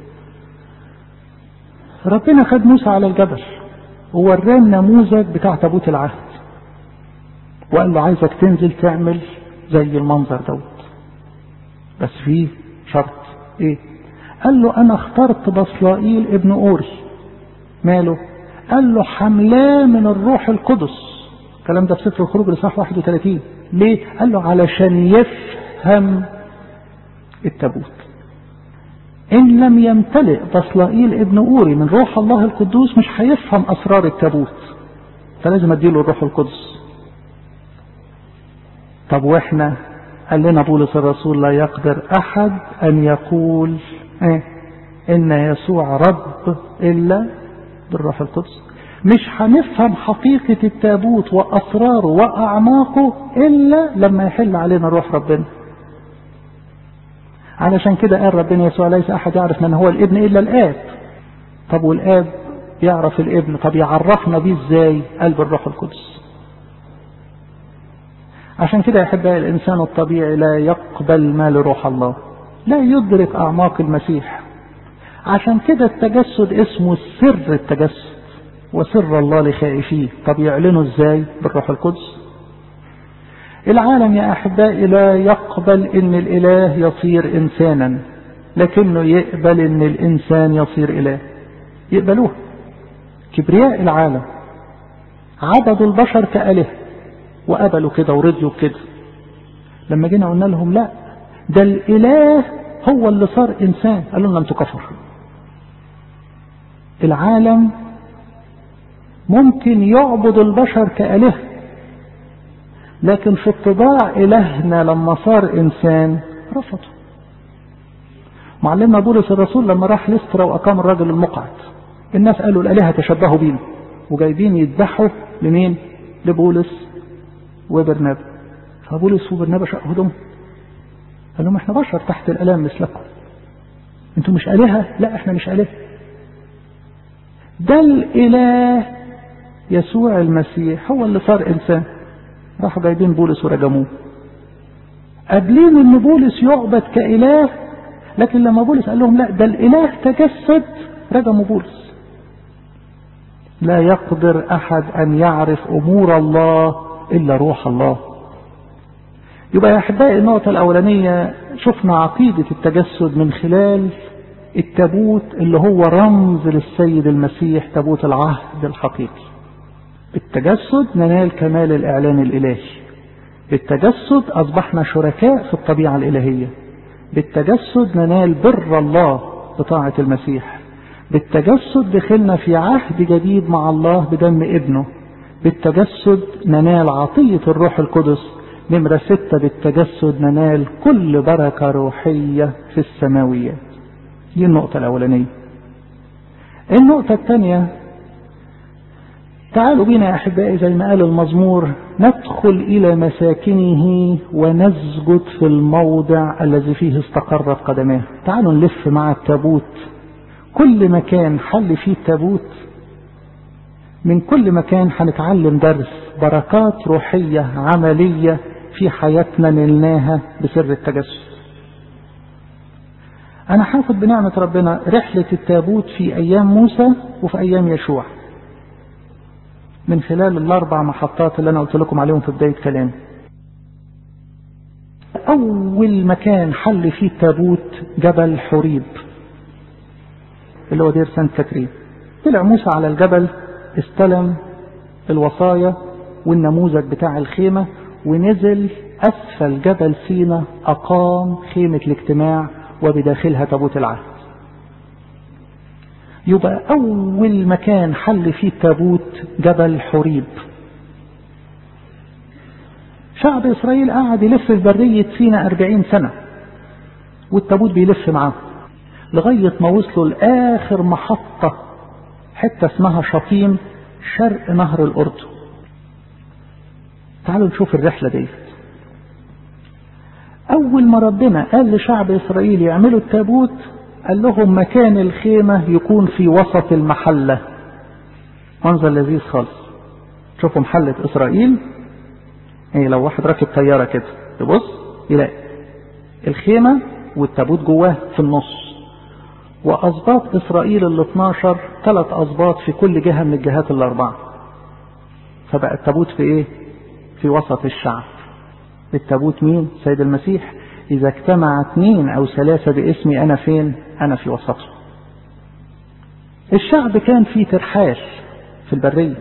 ربنا خد موسى على الجبل ووراه النموذج بتاع تابوت العهد، وقال له عايزك تنزل تعمل زي المنظر دوت، بس فيه شرط. ايه؟ قال له انا اخترت بصلائيل ابن اوري. ماله؟ قال له حملاه من الروح القدس. الكلام ده في سفر الخروج الاصحاح واحد وثلاثين. ليه؟ قال له علشان يفهم التابوت. ان لم يمتلئ بصلائيل ابن اوري من روح الله القدوس مش هيفهم اسرار التابوت، فلازم اديله الروح القدس. طب واحنا؟ قال لنا بولس الرسول لا يقدر احد ان يقول ايه ان يسوع رب الا بالروح القدس. مش هنفهم حقيقة التابوت واسراره واعماقه الا لما يحل علينا روح ربنا. علشان كده قال ربنا يسوع ليس احد يعرف من هو الابن الا الاب. طب والاب يعرف الابن، طب يعرفنا بيه ازاي؟ قال بالروح القدس. عشان كده يا احبائي الانسان الطبيعي لا يقبل ما لروح الله، لا يدرك اعماق المسيح. عشان كده التجسد اسمه سر التجسد وسر الله لخائفيه. طب يعلنه ازاي؟ بالروح القدس. العالم يا احبائي لا يقبل ان الاله يصير انسانا، لكنه يقبل ان الانسان يصير اله. يقبلوه. كبرياء العالم عبدوا البشر كآله وقبلوا كده ورضيوا بكده. لما جينا قلنا لهم لا، ده الاله هو اللي صار انسان، قالوا لنا انتوا كفر. العالم ممكن يعبد البشر كآله، لكن في اتباع إلهنا لما صار إنسان رفضوا. معلمنا بولس الرسول لما راح لسترا وأقام الرجل المقعد، الناس قالوا الآلهة تشبهوا بينا، وجايبين يذبحوا لمين؟ لبولس وبرنابا. فبولس وبرنابا شقوا هدوم، قال لهم احنا بشر تحت الآلام مثلكم، انتوا مش آلهة؟ لا احنا مش آلهة، ده الإله يسوع المسيح هو اللي صار إنسان. راحوا جايبين بولس ورجموه. قابلين ان بولس يعبد كإله، لكن لما بولس قال لهم لا ده الإله تجسد رجموا بولس. لا يقدر أحد أن يعرف أمور الله إلا روح الله. يبقى يا أحبائي النقطة الأولانية شفنا عقيدة التجسد من خلال التابوت اللي هو رمز للسيد المسيح، تابوت العهد الحقيقي. بالتجسد ننال كمال الإعلان الإلهي. بالتجسد أصبحنا شركاء في الطبيعة الإلهية. بالتجسد ننال بر الله بطاعة المسيح. بالتجسد دخلنا في عهد جديد مع الله بدم ابنه. بالتجسد ننال عطية الروح القدس. نمرة ستة بالتجسد ننال كل بركة روحية في السماويات. دي النقطة الأولانية. النقطة الثانية تعالوا بنا يا أحبائي زي ما قال المزمور ندخل إلى مساكنه ونسجد في الموضع الذي فيه استقرت قدماه. تعالوا نلف مع التابوت كل مكان حل فيه التابوت. من كل مكان هنتعلم درس بركات روحية عملية في حياتنا نلناها بسر التجسد. أنا هاخد بنعمة ربنا رحلة التابوت في أيام موسى وفي أيام يشوع من خلال الأربع محطات اللي أنا قلت لكم عليهم في بداية كلامي. أول مكان حل فيه التابوت جبل حوريب اللي هو دير سانت كاترين. طلع موسى على الجبل استلم الوصايا والنموذج بتاع الخيمة ونزل أسفل جبل سينا أقام خيمة الاجتماع وبداخلها تابوت العهد. يبقى أول مكان حل فيه التابوت جبل حوريب. شعب إسرائيل قاعد يلف في برية سينا أربعين سنة والتابوت بيلف معاه لغاية ما وصلوا لآخر محطة حتة اسمها شطيم شرق نهر الأردن. تعالوا نشوف الرحلة دي. أول ما ربنا قال لشعب إسرائيل يعملوا التابوت قال لهم مكان الخيمة يكون في وسط المحلة. منظر لذيذ خالص. شوفوا محلة إسرائيل يعني لو واحد راكب طيارة كده يبص يلاقي الخيمة والتابوت جواه في النص، وأسباط إسرائيل ال اثناشر ثلاث أسباط في كل جهة من الجهات الأربعة. فبقى التابوت في إيه؟ في وسط الشعب. التابوت مين؟ سيد المسيح. إذا اجتمع اثنين أو ثلاثة باسمي أنا فين؟ أنا في وسطهم. الشعب كان في ترحال في البرية،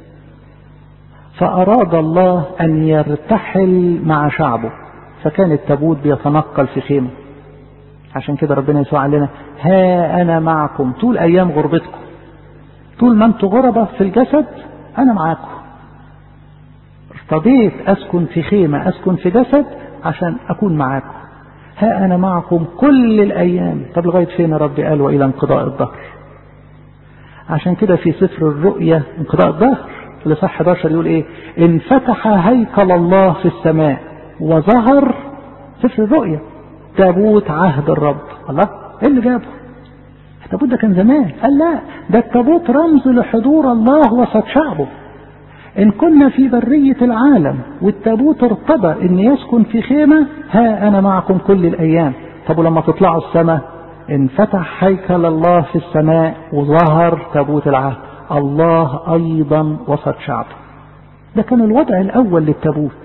فأراد الله أن يرتحل مع شعبه، فكان التابوت بيتنقل في خيمة. عشان كده ربنا يسوع قال لنا ها أنا معكم طول أيام غربتكم. طول ما أنتوا غربة في الجسد أنا معاكم. ارتضيت أسكن في خيمة أسكن في جسد عشان أكون معاكم. ها أنا معكم كل الأيام. طب لغاية فين يا رب؟ قال وإلى انقضاء الدهر. عشان كده في سفر الرؤيا انقضاء الدهر لصح أحد عشر يقول إيه؟ انفتح هيكل الله في السماء وظهر سفر الرؤيا تابوت عهد الرب. الله إيه اللي جابه؟ التابوت ده كان زمان. قال لا، ده التابوت رمز لحضور الله وسط شعبه. إن كنا في برية العالم والتابوت ارتضى إن يسكن في خيمة، ها أنا معكم كل الأيام. طب ولما تطلعوا السماء انفتح هيكل الله في السماء وظهر تابوت العهد. الله أيضا وسط شعبه. ده كان الوضع الأول للتابوت.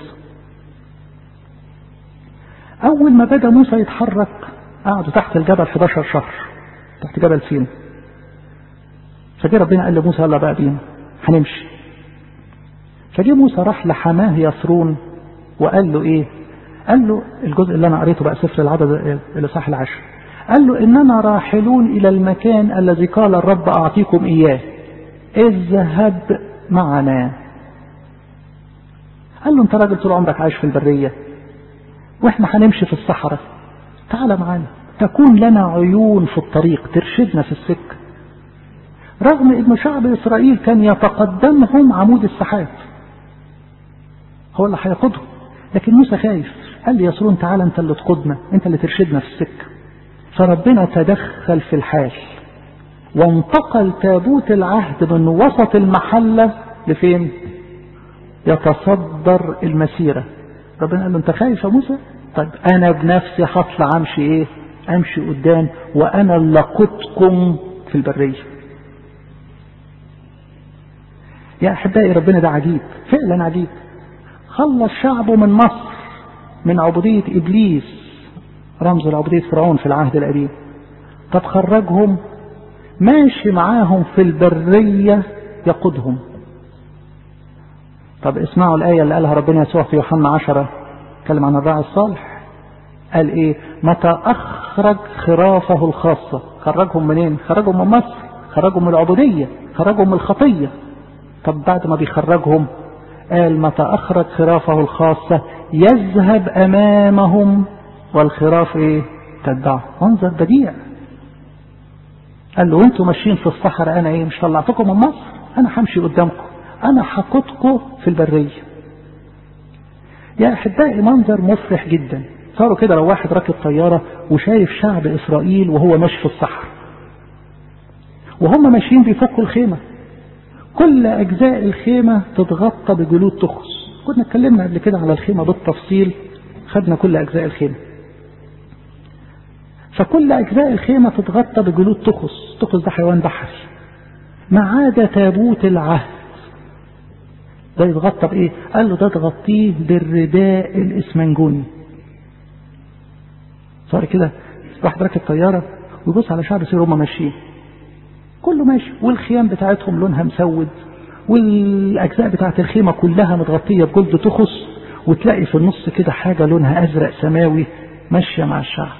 أول ما بدأ موسى يتحرك قعدوا تحت الجبل احد عشر شهر تحت جبل سينا. فجاء ربنا قال لموسى يلا بقى بينا هنمشي. فجاء موسى راح لحماه يثرون وقال له ايه؟ قال له الجزء اللي انا قريته بقى سفر العدد الاصحاح العاشر. قال له اننا راحلون الى المكان الذي قال الرب اعطيكم اياه، اذهب معنا. قال له انت راجل طول عمرك عايش في البريه واحنا هنمشي في الصحراء، تعال معانا تكون لنا عيون في الطريق ترشدنا في السكه. رغم ان شعب اسرائيل كان يتقدمهم عمود السحاب هو اللي هيقودهم، لكن موسى خايف. قال لي يسرون تعالى انت اللي تقودنا، انت اللي ترشدنا في السكه. فربنا تدخل في الحال وانتقل تابوت العهد من وسط المحله لفين؟ يتصدر المسيره. ربنا قال له انت خايف يا موسى؟ طيب انا بنفسي هطلع امشي ايه؟ امشي قدام وانا اللي قدكم في البريه. يا احبائي ربنا ده عجيب، فعلا عجيب. خلص شعبه من مصر من عبودية ابليس رمز لعبودية فرعون في العهد القديم. طب خرجهم ماشي معاهم في البرية يقودهم. طب اسمعوا الآية اللي قالها ربنا يسوع في يوحنا عشرة، اتكلم عن الراعي الصالح. قال ايه؟ متى اخرج خرافه الخاصة. خرجهم منين؟ خرجهم من مصر، خرجهم من العبودية، خرجهم من الخطية. طب بعد ما بيخرجهم قال متى اخرج خرافه الخاصة يذهب امامهم والخراف ايه؟ تتبعه. منظر بديع. قال له انتوا ماشيين في الصحراء انا ايه؟ مش طلعتكم من مصر؟ انا همشي قدامكم أنا حقودكم في البرية. يا أحبائي منظر مفرح جدا. صاروا كده لو واحد راكب طيارة وشايف شعب إسرائيل وهو ماشي في الصحراء وهم ماشيين بيفكوا الخيمة، كل أجزاء الخيمة تتغطى بجلود تخس. كنا اتكلمنا قبل كده على الخيمة بالتفصيل، خدنا كل أجزاء الخيمة. فكل أجزاء الخيمة تتغطى بجلود تخس. تخس ده حيوان بحري، ما عدا تابوت العهد. ده يتغطى بإيه؟ قال له ده تغطيه بالرداء الإسمنجوني. صار كده واحد راكب طيارة ويبص على شعب إسرائيل هم ماشيين كله ماشي، والخيام بتاعتهم لونها مسود، والأجزاء بتاعت الخيمة كلها متغطية بجلد تخس، وتلاقي في النص كده حاجة لونها أزرق سماوي ماشية مع الشعب.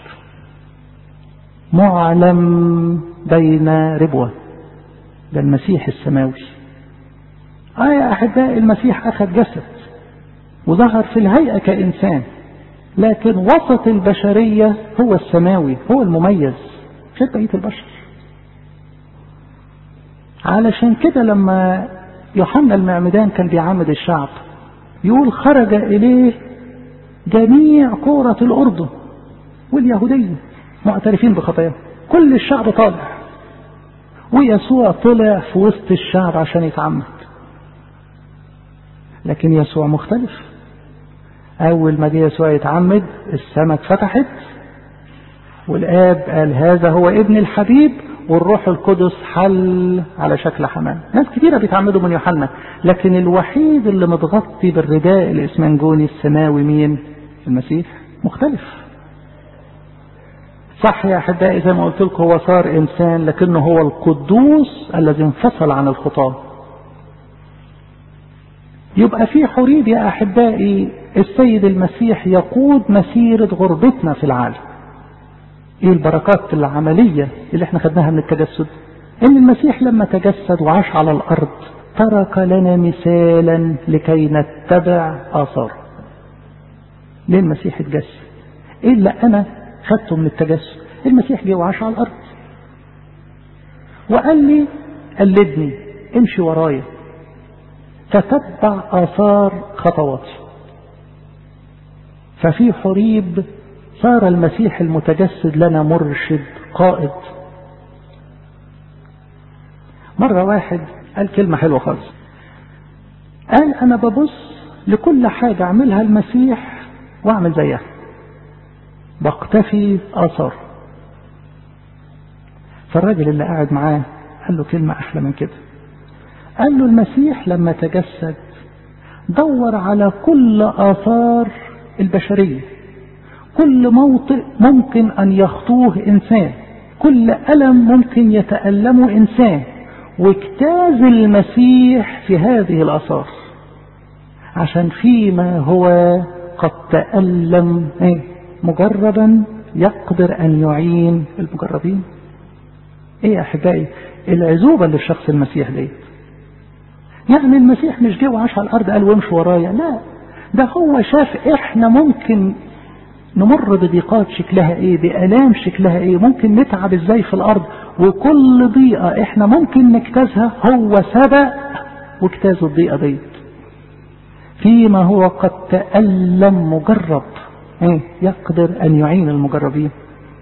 معلم بين ربوة، ده المسيح السماوي. آه يا أحبائي المسيح أخذ جسد وظهر في الهيئة كإنسان، لكن وسط البشرية هو السماوي، هو المميز غير بقية البشر. علشان كده لما يوحنا المعمدان كان بيعمد الشعب يقول خرج إليه جميع كورة الأردن واليهودية معترفين بخطاياهم، كل الشعب طالع، ويسوع طلع في وسط الشعب عشان يتعمد. لكن يسوع مختلف. أول ما جه يسوع يتعمد السماء اتفتحت والآب قال هذا هو ابن الحبيب، والروح القدس حل على شكل حمام. ناس كتيرة بيتعمدوا من يوحنا، لكن الوحيد اللي متغطي بالرداء الإسمنجوني السماوي مين؟ المسيح. مختلف. صح يا أحبائي زي ما قلت لكم هو صار إنسان، لكنه هو القدوس الذي انفصل عن الخطاة. يبقى في حريب يا أحبائي السيد المسيح يقود مسيرة غربتنا في العالم. ايه البركات العملية اللي احنا خدناها من التجسد؟ ان المسيح لما تجسد وعاش على الارض ترك لنا مثالا لكي نتبع آثاره. ليه المسيح اتجسد؟ ايه اللي انا خدته من التجسد؟ المسيح جه وعاش على الارض وقال لي قلدني، امشي ورايا، تتبع آثار خطواتي. ففي حريب صار المسيح المتجسد لنا مرشد قائد. مرة واحد قال كلمة حلوة خالص، قال أنا ببص لكل حاجة عملها المسيح وأعمل زيها، بقتفي آثار. فالراجل اللي قاعد معاه قال له كلمة أحلى من كده، قال له المسيح لما تجسد دور على كل آثار البشرية، كل موطئ ممكن أن يخطوه إنسان، كل ألم ممكن يتألمه إنسان، واجتاز المسيح في هذه الآثار عشان فيما هو قد تألم مجربا يقدر أن يعين المجربين. إيه يا أحبائي العزوبة اللي في شخص المسيح دي؟ يعني المسيح مش جه وعاش على الأرض قال وامشي ورايا، لا، ده هو شاف إحنا ممكن نمر بضيقات شكلها ايه، بآلام شكلها ايه، ممكن نتعب ازاي في الارض، وكل ضيقة احنا ممكن نجتازها هو سبق واجتاز الضيقة دي فيما هو قد تألم مجرب ايه يقدر ان يعين المجربين.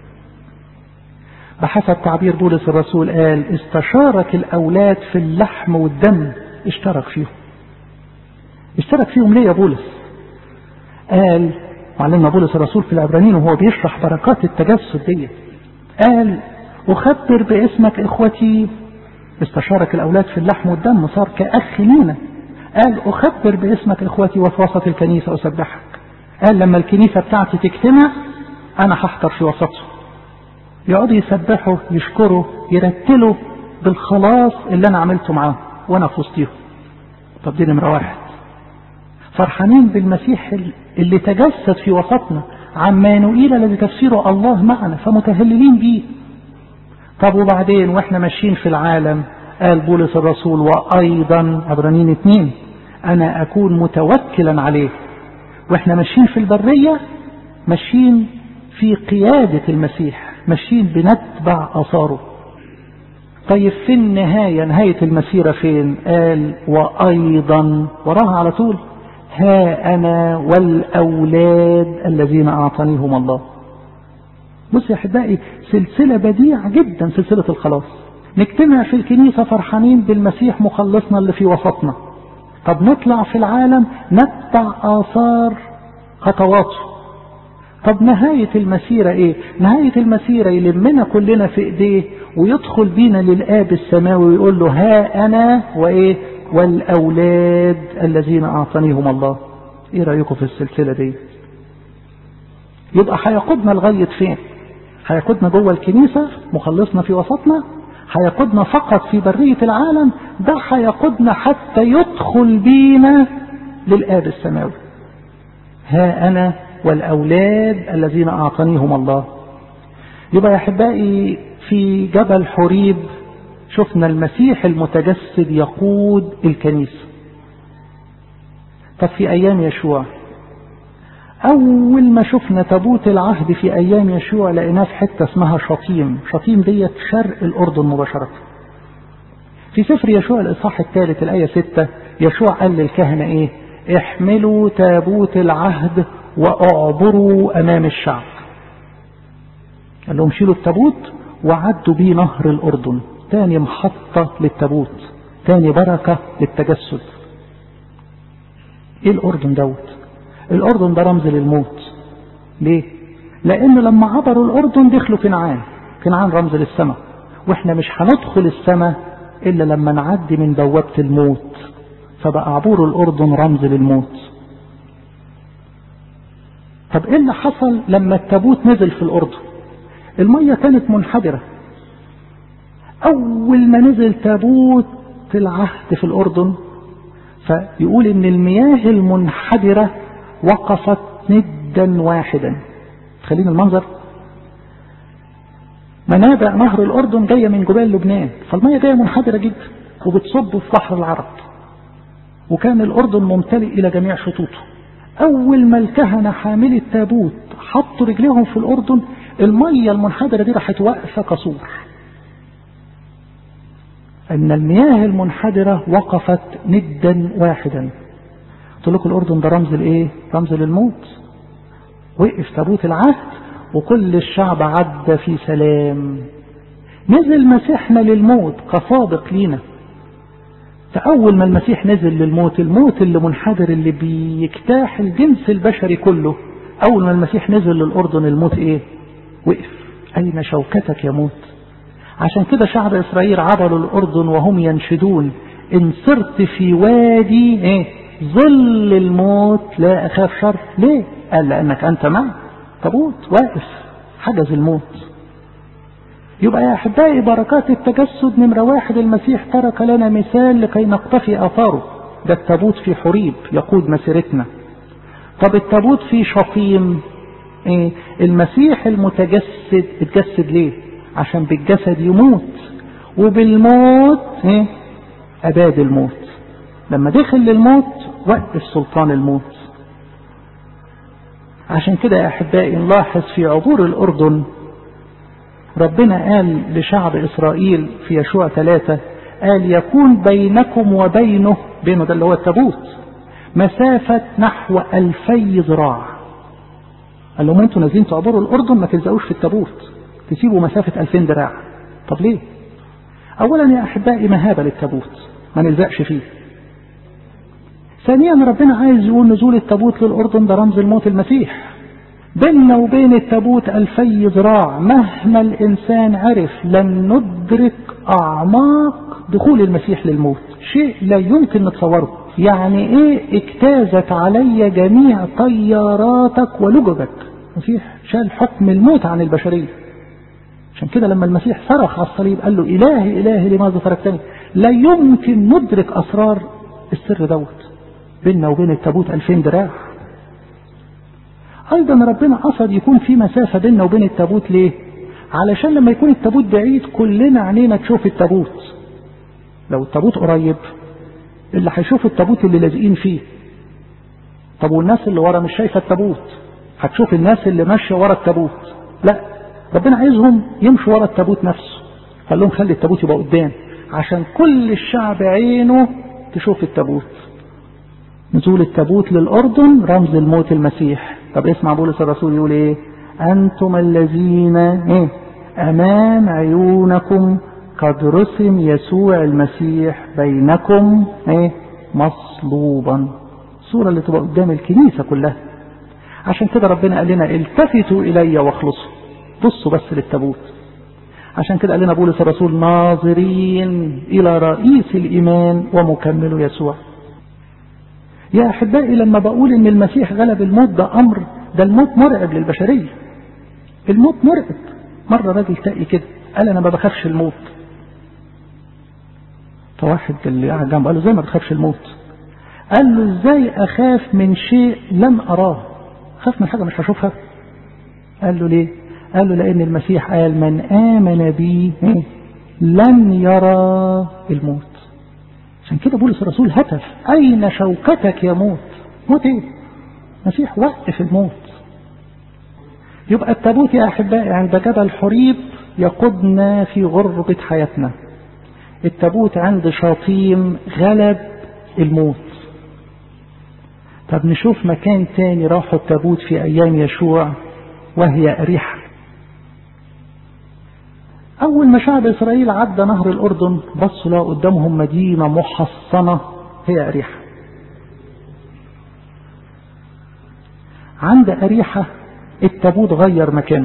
بحسب تعبير بولس الرسول قال استشارك الاولاد في اللحم والدم، اشترك فيهم. اشترك فيهم ليه يا بولس؟ قال معلمنا بولس الرسول في العبرانيين وهو بيشرح بركات التجسد دي، قال أخبر باسمك إخوتي، استشارك الأولاد في اللحم والدم، صار كأخ لينا. قال أخبر باسمك إخوتي وفي وسط الكنيسة أسبحك. قال لما الكنيسة بتاعتي تجتمع أنا هحضر في وسطهم، يقعدوا يسبحوا يشكروا يرتلوا بالخلاص اللي أنا عملته معاهم وأنا في وسطيهم. طب دي نمرة واحد، فرحانين بالمسيح اللي تجسد في وسطنا، عمانوئيل الذي تفسيره الله معنا، فمتهللين بيه. طب وبعدين واحنا ماشيين في العالم قال بولس الرسول وأيضا عبرانيين اتنين أنا أكون متوكلا عليه. واحنا ماشيين في البرية ماشيين في قيادة المسيح، ماشيين بنتبع آثاره. طيب في النهاية، نهاية المسيرة فين؟ قال وأيضا وراها على طول ها أنا والأولاد الذين أعطانيهم الله. بص يا أحبائي، سلسلة بديعة جدا، سلسلة الخلاص. نجتمع في الكنيسة فرحانين بالمسيح مخلصنا اللي في وسطنا. طب نطلع في العالم نتبع آثار خطواته. طب نهاية المسيرة ايه؟ نهاية المسيرة يلمنا كلنا في ايديه ويدخل بينا للآب السماوي ويقول له ها أنا وإيه والأولاد الذين أعطانيهم الله. إيه رأيكم في السلسلة دي؟ يبقى هيقودنا لغاية فين؟ هيقودنا جوه الكنيسة مخلصنا في وسطنا، هيقودنا فقط في برية العالم، ده هيقودنا حتى يدخل بينا للآب السماوي. ها أنا والأولاد الذين أعطانيهم الله. يبقى يا أحبائي في جبل حوريب شفنا المسيح المتجسد يقود الكنيسة. طب في أيام يشوع، أول ما شفنا تابوت العهد في أيام يشوع لقيناه في حتة اسمها شطيم. شطيم ديت شرق الأردن مباشرة. في سفر يشوع الإصحاح الثالث الآية ستة يشوع قال للكهنة إيه؟ احملوا تابوت العهد وأعبروا أمام الشعب. قال لهم شيلوا التابوت وعدوا بيه نهر الأردن. تاني محطة للتابوت، تاني بركة للتجسد. ايه الأردن دوت؟ الأردن ده رمز للموت. ليه؟ لأن لما عبروا الأردن دخلوا كنعان. كنعان رمز للسماء، واحنا مش هندخل السماء إلا لما نعدي من بوابة الموت. فبقى عبور الأردن رمز للموت. طب ايه اللي حصل لما التابوت نزل في الأردن؟ المية كانت منحدرة. أول ما نزل تابوت العهد في الأردن فيقول إن المياه المنحدرة وقفت ندا واحدا. خلينا المنظر، منابع نهر الأردن جاية من جبال لبنان، فالمية جاية منحدرة جدا وبتصب في بحر العرب، وكان الأردن ممتلئ إلى جميع شطوطه. أول ما الكهنة حاملي التابوت حطوا رجليهم في الأردن، المية المنحدرة دي راحت واقفة كسور. أن المياه المنحدرة وقفت ندا واحدا. قلت لكم الأردن ده رمز الإيه؟ رمز للموت. وقف تابوت العهد وكل الشعب عدى في سلام. نزل مسيحنا للموت كسابق لينا. فأول ما المسيح نزل للموت، الموت اللي منحدر اللي بيجتاح الجنس البشري كله، أول ما المسيح نزل للأردن الموت إيه؟ وقف. أين شوكتك يا موت؟ عشان كده شعب إسرائيل عبروا الأردن وهم ينشدون إن صرت في وادي إيه؟ ظل الموت لا أخاف شر. ليه؟ قال لأنك أنت معي. تابوت واقف حجز الموت. يبقى يا أحبائي بركات التجسد نمرة واحد، المسيح ترك لنا مثال لكي نقتفي آثاره. ده التابوت في حوريب يقود مسيرتنا. طب التابوت في شطيم إيه؟ المسيح المتجسد اتجسد ليه؟ عشان بالجسد يموت، وبالموت إيه؟ أباد الموت. لما دخل للموت وقف سلطان الموت. عشان كده يا أحبائي نلاحظ في عبور الأردن ربنا قال لشعب إسرائيل في يشوع ثلاثة، قال يكون بينكم وبينه، بينه ده اللي هو التابوت، مسافة نحو ألفي ذراع. قال لهم انتوا نازلين تعبروا الأردن ما تلزقوش في التابوت، تسيبوا مسافة ألفين ذراع. طب ليه؟ أولا يا أحبائي مهابة للتابوت، ما نلزقش فيه. ثانيا ربنا عايز يقول نزول التابوت للأردن ده رمز الموت المسيح. بيننا وبين التابوت ألفي ذراع، مهما الإنسان عرف لن ندرك أعماق دخول المسيح للموت. شيء لا يمكن نتصوره. يعني إيه اجتازت علي جميع طياراتك ولجبك؟ المسيح شال حكم الموت عن البشرية. عشان كده لما المسيح صرخ على الصليب قال له إلهي إلهي لماذا تركتني؟ لا يمكن ندرك أسرار السر دوت. بيننا وبين التابوت ألفين ذراع. أيضا ربنا قصد يكون في مسافة بيننا وبين التابوت. ليه؟ علشان لما يكون التابوت بعيد كلنا عينينا تشوف التابوت. لو التابوت قريب اللي هيشوف التابوت اللي لازقين فيه. طب والناس اللي ورا مش شايفة التابوت، هتشوف الناس اللي ماشية ورا التابوت. لا، ربنا عايزهم يمشوا ورا التابوت نفسه قال لهم خلي التابوت يبقى قدام عشان كل الشعب عينه تشوف التابوت. نزول التابوت للأردن رمز الموت المسيح. طب اسمع بولس الرسول يقول ايه؟ أنتم الذين ايه أمام عيونكم قد رسم يسوع المسيح بينكم ايه مصلوبا. الصورة اللي تبقى قدام الكنيسة كلها. عشان كده ربنا قال لنا التفتوا إلي واخلصوا، بصوا بس للتابوت. عشان كده قال لنا بولس الرسول ناظرين إلى رئيس الإيمان ومكمله يسوع. يا أحبائي لما بقول إن المسيح غلب الموت ده أمر، ده الموت مرعب للبشرية. الموت مرعب. مرة راجل تقي كده قال أنا ما بخافش الموت. فواحد اللي قاعد جنبه قال له زي ما بتخافش الموت؟ قال له ازاي أخاف من شيء لن أراه؟ خاف من حاجة مش هشوفها؟ قال له ليه؟ قال له لأن المسيح قال من آمن بي لن يرى الموت. عشان كده بولس الرسول هتف أين شوكتك يا موت؟ موت ايه؟ المسيح وقف الموت. يبقى التابوت يا أحبائي عند جبل حريب يقودنا في غربة حياتنا. التابوت عند شاطيم غلب الموت. طب نشوف مكان تاني راحوا التابوت في أيام يشوع وهي أريحة. أول ما شعب إسرائيل عدى نهر الأردن بصوا لقوا قدامهم مدينة محصنة هي أريحة. عند أريحة التابوت غير مكانه.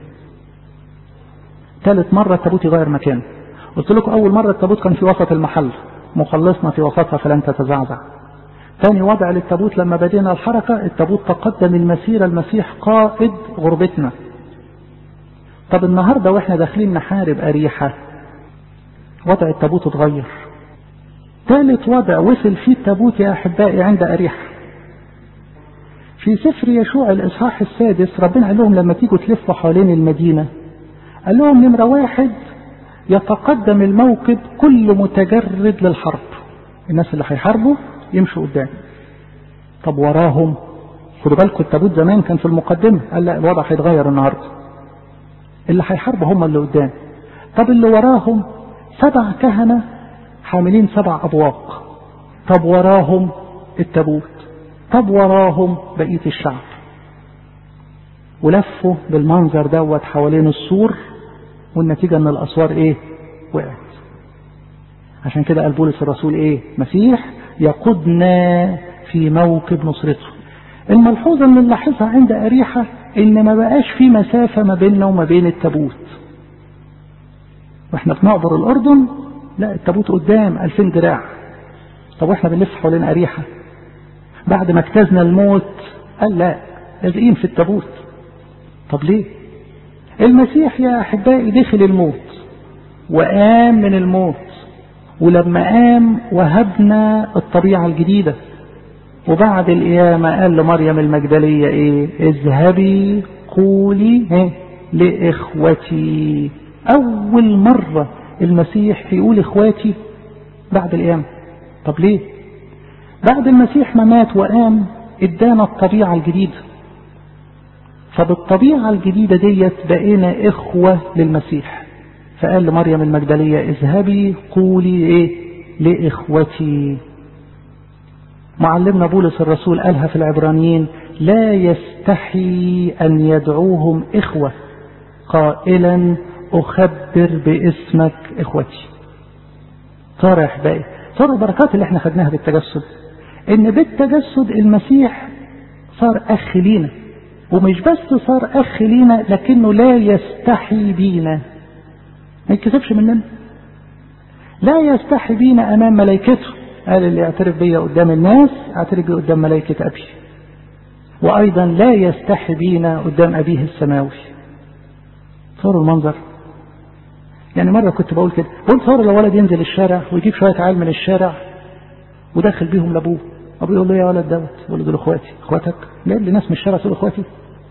ثالث مرة التابوت يغير مكانه. قلت لكم أول مرة التابوت كان في وسط المحل، مخلصنا في وسطها فلن تتزعزع. ثاني وضع للتابوت لما بدينا الحركة التابوت تقدم المسيرة، المسيح قائد غربتنا. طب النهاردة واحنا داخلين نحارب أريحة وضع التابوت اتغير. ثالث وضع وصل فيه التابوت يا أحبائي عند أريحة. في سفر يشوع الإصحاح السادس ربنا قال لهم لما تيجوا تلفوا حوالين المدينة قال لهم نمرة واحد يتقدم الموكب كل متجرد للحرب. الناس اللي هيحاربوا يمشوا قدام. طب وراهم خدوا بالكم التابوت زمان كان في المقدمة، قال لا الوضع هيتغير النهارده. اللي هيحاربوا هم اللي قدام. طب اللي وراهم سبع كهنة حاملين سبع أبواق. طب وراهم التابوت. طب وراهم بقية الشعب. ولفوا بالمنظر دوت حوالين السور، والنتيجة ان الأسوار ايه وقعت. عشان كده قال بولس الرسول ايه مسيح يقودنا في موكب نصرته. الملحوظة اللي نلاحظها عند أريحة ان ما بقاش في مسافة ما بيننا وما بين التابوت. واحنا بنعبر الأردن لا التابوت قدام ألفين دراع. طب واحنا بنلف حوالين أريحة بعد ما اجتزنا الموت قال لا لازقين في التابوت. طب ليه؟ المسيح يا أحبائي دخل الموت وقام من الموت، ولما قام وهبنا الطبيعة الجديدة. وبعد القيامة قال لمريم المجدلية ايه اذهبي قولي ايه لإخوتي. أول مرة المسيح يقول إخواتي بعد القيامة. طب ليه؟ بعد المسيح ما مات وقام ادانا الطبيعة الجديدة. فبالطبيعة الجديدة ديت بقينا إخوة للمسيح. فقال لمريم المجدلية اذهبي قولي ايه لإخوتي. معلمنا بولس الرسول قالها في العبرانيين لا يستحي أن يدعوهم إخوة قائلا أخبر باسمك إخوتي. صار يا أحبائي صار البركات اللي احنا خدناها بالتجسد ان بالتجسد المسيح صار أخ لينا. ومش بس صار أخ لينا لكنه لا يستحي بينا، ما يتكسبش مننا. لا يستحي بينا أمام ملائكته. قال اللي يعترف بيا قدام الناس اعترف بي قدام ملائكة أبي. وأيضا لا يستحي بينا قدام أبيه السماوي. صاروا المنظر. يعني مرة كنت بقول كده قلت صار لو ولد ينزل الشارع ويجيب شوية عيال من الشارع وداخل بيهم لأبوه، أبوه يقول له يا ولد دوت، يقول له دول اخواتي. اخواتك؟ لا اللي ناس من الشارع تقول اخواتي.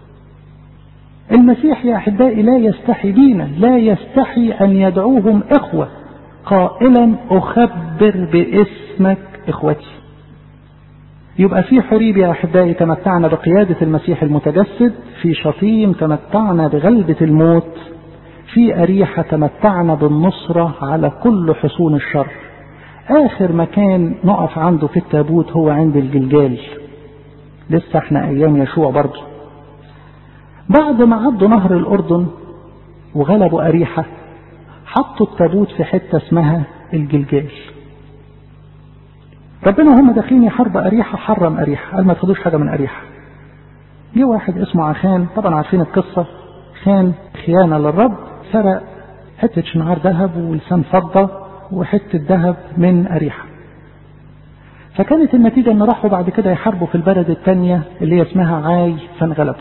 المسيح يا أحبائي لا يستحي بينا، لا يستحي أن يدعوهم إخوة قائلا أخبر باسمك إخوتي. يبقى في حريب يا أحبائي تمتعنا بقيادة المسيح المتجسد، في شطيم تمتعنا بغلبة الموت، في أريحة تمتعنا بالنصرة على كل حصون الشر. آخر مكان نقف عنده في التابوت هو عند الجلجال، لسه احنا أيام يشوع برضه. بعد ما عدوا نهر الأردن وغلبوا أريحة حطوا التابوت في حتة اسمها الجلجال. ربنا هم داخلين يحاربوا أريحة حرم أريحة، قال ما تاخدوش حاجة من أريحة. جه واحد اسمه عخان، طبعا عارفين القصة، خان خيانة للرب، سرق حتة شنعار ذهب ولسان فضة وحتة ذهب من أريحة. فكانت النتيجة ان راحوا بعد كده يحاربوا في البلد الثانية اللي هي اسمها عاي فانغلبوا.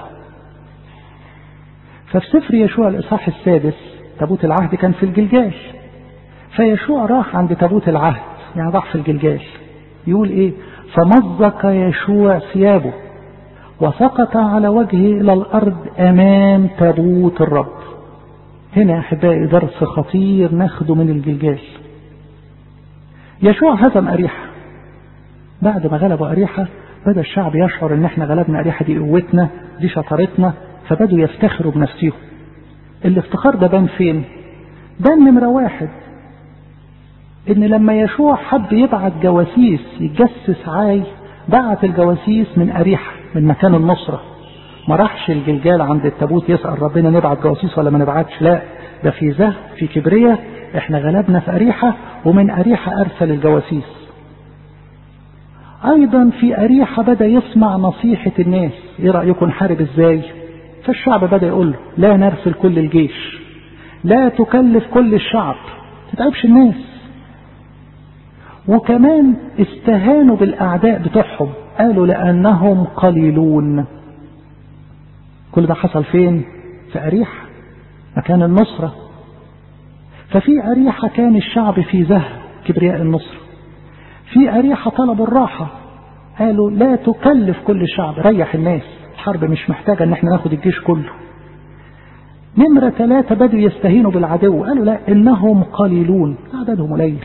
ففي سفر يشوع الإصحاح السادس تابوت العهد كان في الجلجال، فيشوع راح عند تابوت العهد، يعني راح في الجلجال. يقول ايه؟ فمزق يشوع ثيابه وسقط على وجهه إلى الأرض أمام تابوت الرب. هنا يا أحبائي درس خطير ناخده من الجلجال. يشوع هزم أريحة، بعد ما غلبوا أريحة بدأ الشعب يشعر ان احنا غلبنا أريحة، دي قوتنا، دي شطارتنا، فبدوا يفتخروا بنفسهم. الافتخار ده بان فين؟ بان نمرة واحد ان لما يشوع حب يبعت جواسيس يتجسس عاي، بعت الجواسيس من أريحة من مكان النصرة، ما راحش الجلجال عند التابوت يسأل ربنا نبعت جواسيس ولا ما نبعتش، لا ده في زه في كبرية احنا غلبنا في أريحة ومن أريحة أرسل الجواسيس. أيضا في أريحة بدأ يسمع نصيحة الناس، إيه رأيكم نحارب إزاي؟ فالشعب بدأ يقول له لا نرسل كل الجيش، لا تكلف كل الشعب، تتعبش الناس. وكمان استهانوا بالأعداء بتوعهم، قالوا لأنهم قليلون. كل ده حصل فين؟ في أريحة مكان النصرة. ففي أريحة كان الشعب في زهو كبرياء النصرة، في أريحة طلبوا الراحة، قالوا لا تكلف كل الشعب، ريح الناس، الحرب مش محتاجة ان احنا ناخد الجيش كله. نمرة ثلاثة بدوا يستهينوا بالعدو، قالوا لا انهم قليلون، عددهم قليل.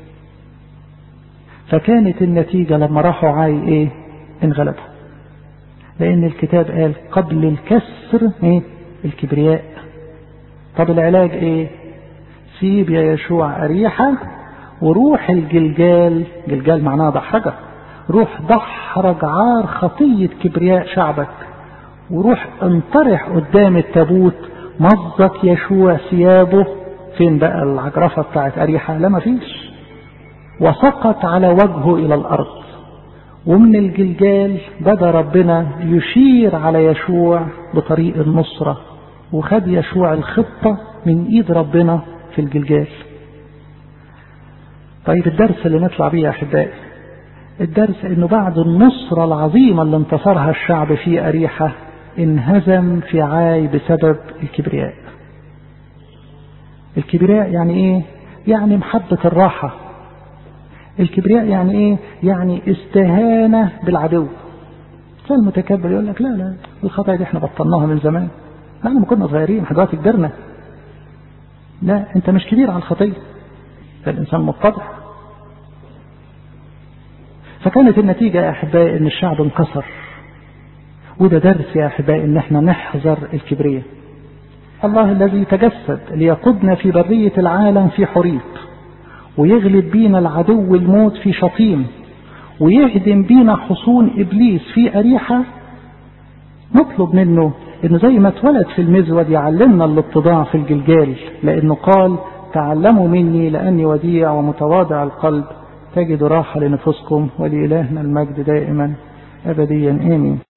فكانت النتيجة لما راحوا عاي ايه؟ انغلبوا، لان الكتاب قال قبل الكسر ايه؟ الكبرياء. طب العلاج ايه؟ سيب يا يشوع أريحة وروح الجلجال، جلجال معناها دحرجة، روح دحرج عار خطية كبرياء شعبك، وروح انطرح قدام التابوت. مزق يشوع ثيابه، فين بقى العجرفة بتاعت أريحة؟ لا مفيش، وسقط على وجهه إلى الأرض. ومن الجلجال بدأ ربنا يشير على يشوع بطريق النصرة، وخد يشوع الخطة من إيد ربنا في الجلجال. طيب الدرس اللي نطلع بيه يا أحبائي، الدرس انه بعد النصرة العظيمة اللي انتصرها الشعب في أريحة انهزم في عاي بسبب الكبرياء. الكبرياء يعني ايه؟ يعني محبة الراحة. الكبرياء يعني ايه؟ يعني استهانة بالعدو. فالمتكبر يقول لك لا لا الخطأ دي احنا بطلناها من زمان، احنا ما كنا صغيرين، احنا دلوقتي كبرنا. لا انت مش كبير على الخطية، فالإنسان متضع. فكانت النتيجة يا أحبائي أن الشعب انكسر. وده درس يا أحبائي أن احنا نحذر الكبرياء. الله الذي تجسد ليقودنا في برية العالم في حريب، ويغلب بينا العدو الموت في شطيم، ويهدم بينا حصون إبليس في أريحة، نطلب منه أنه زي ما اتولد في المزود يعلمنا الاتضاع في الجلجال، لأنه قال تعلموا مني لأني وديع ومتواضع القلب تجد راحة لنفسكم، ولإلهنا المجد دائما أبديا آمين.